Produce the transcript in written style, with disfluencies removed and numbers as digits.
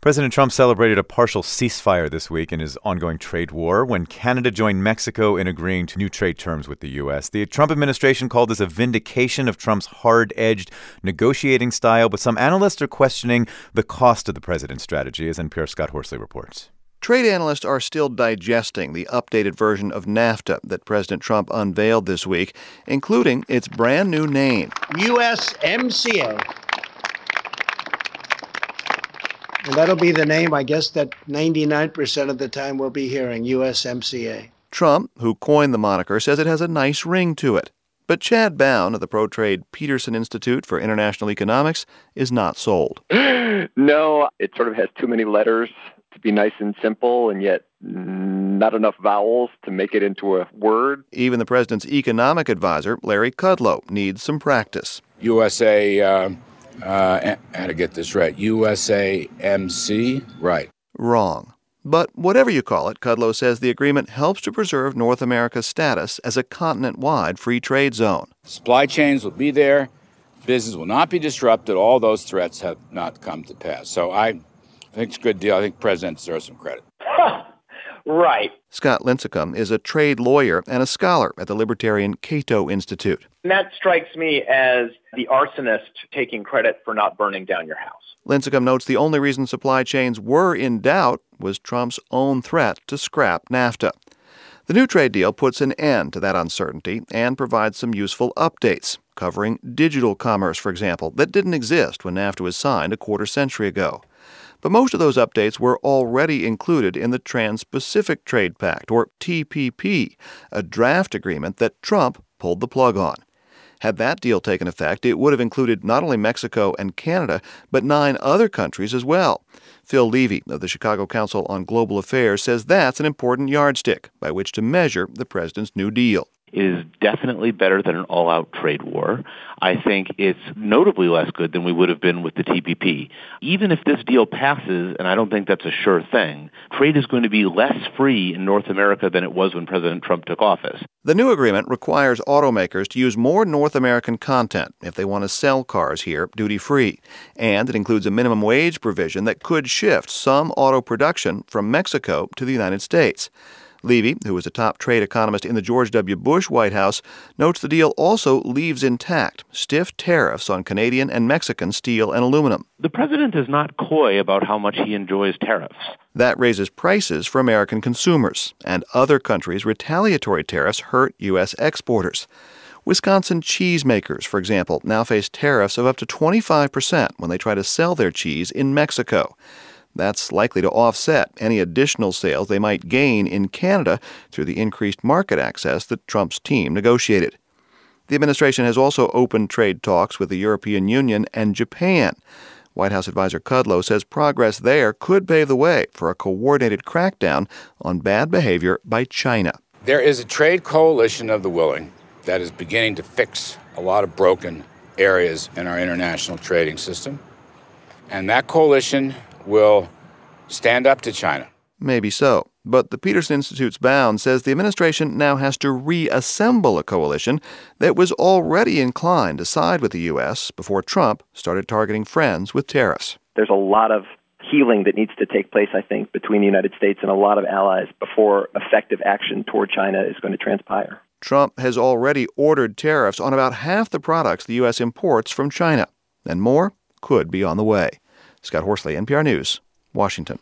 President Trump celebrated a partial ceasefire this week in his ongoing trade war when Canada joined Mexico in agreeing to new trade terms with the U.S. The Trump administration called this a vindication of Trump's hard-edged negotiating style, but some analysts are questioning the cost of the president's strategy, as NPR's Scott Horsley reports. Trade analysts are still digesting the updated version of NAFTA that President Trump unveiled this week, including its brand new name, USMCA. And that'll be the name, I guess, that 99% of the time we'll be hearing, USMCA. Trump, who coined the moniker, says it has a nice ring to it. But Chad Bown of the pro-trade Peterson Institute for International Economics is not sold. No, it sort of has too many letters to be nice and simple, and yet not enough vowels to make it into a word. Even the president's economic advisor, Larry Kudlow, needs some practice. USA, how to get this right, USAMC, right. Wrong. But whatever you call it, Kudlow says the agreement helps to preserve North America's status as a continent-wide free trade zone. Supply chains will be there. Business will not be disrupted. All those threats have not come to pass. So I think it's a good deal. I think the president deserves some credit. Right. Scott Lincicome is a trade lawyer and a scholar at the libertarian Cato Institute. And that strikes me as the arsonist taking credit for not burning down your house. Lincicome notes the only reason supply chains were in doubt was Trump's own threat to scrap NAFTA. The new trade deal puts an end to that uncertainty and provides some useful updates, covering digital commerce, for example, that didn't exist when NAFTA was signed a quarter century ago. But most of those updates were already included in the Trans-Pacific Trade Pact, or TPP, a draft agreement that Trump pulled the plug on. Had that deal taken effect, it would have included not only Mexico and Canada, but 9 other countries as well. Phil Levy of the Chicago Council on Global Affairs says that's an important yardstick by which to measure the president's New Deal. It is definitely better than an all-out trade war. I think it's notably less good than we would have been with the TPP. Even if this deal passes, and I don't think that's a sure thing, trade is going to be less free in North America than it was when President Trump took office. The new agreement requires automakers to use more North American content if they want to sell cars here duty-free. And it includes a minimum wage provision that could shift some auto production from Mexico to the United States. Levy, who was a top trade economist in the George W. Bush White House, notes the deal also leaves intact stiff tariffs on Canadian and Mexican steel and aluminum. The president is not coy about how much he enjoys tariffs. That raises prices for American consumers, and other countries' retaliatory tariffs hurt U.S. exporters. Wisconsin cheesemakers, for example, now face tariffs of up to 25% when they try to sell their cheese in Mexico. That's likely to offset any additional sales they might gain in Canada through the increased market access that Trump's team negotiated. The administration has also opened trade talks with the European Union and Japan. White House advisor Kudlow says progress there could pave the way for a coordinated crackdown on bad behavior by China. There is a trade coalition of the willing that is beginning to fix a lot of broken areas in our international trading system. And that coalition will stand up to China. Maybe so. But the Peterson Institute's Bound says the administration now has to reassemble a coalition that was already inclined to side with the U.S. before Trump started targeting friends with tariffs. There's a lot of healing that needs to take place, I think, between the United States and a lot of allies before effective action toward China is going to transpire. Trump has already ordered tariffs on about half the products the U.S. imports from China, and more could be on the way. Scott Horsley, NPR News, Washington.